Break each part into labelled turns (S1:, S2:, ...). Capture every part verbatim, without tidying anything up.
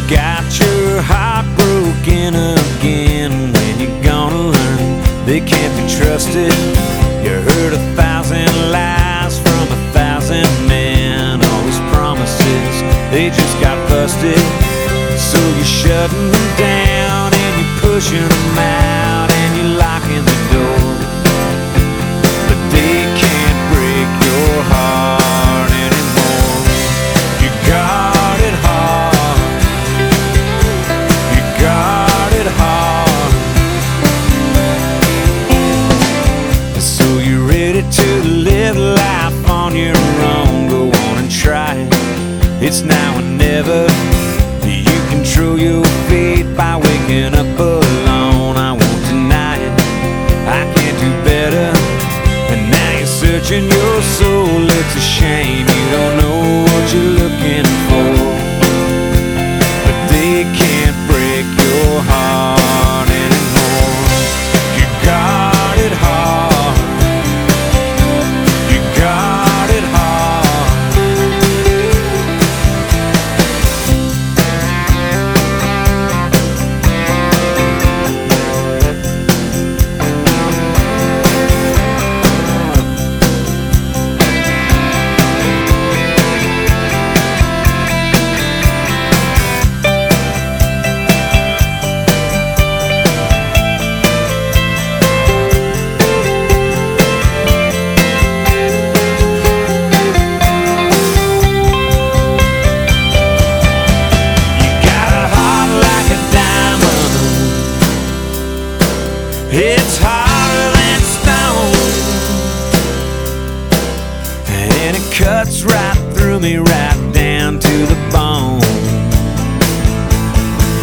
S1: got your heart broken again. When you gonna learn they can't be trusted? You heard a thousand lies from a thousand men. All those promises, they just got busted. So you're shutting them down and you're pushing them out and you're locking the door. But they can't break your heart anymore. You got it hard. You got it hard. So you're ready to live life on your own. Go on and try it. It's now or never. You control your fate by waking up alone. I won't deny it, I can't do better. And now you're searching your soul. It's a shame you don't know what you're looking for. But they can't break your heart anymore. You got it hard. You got it hard. It's harder than stone, and it cuts right through me, right down to the bone.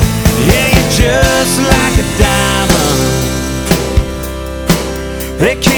S1: Yeah, you're just like a diamond. They can't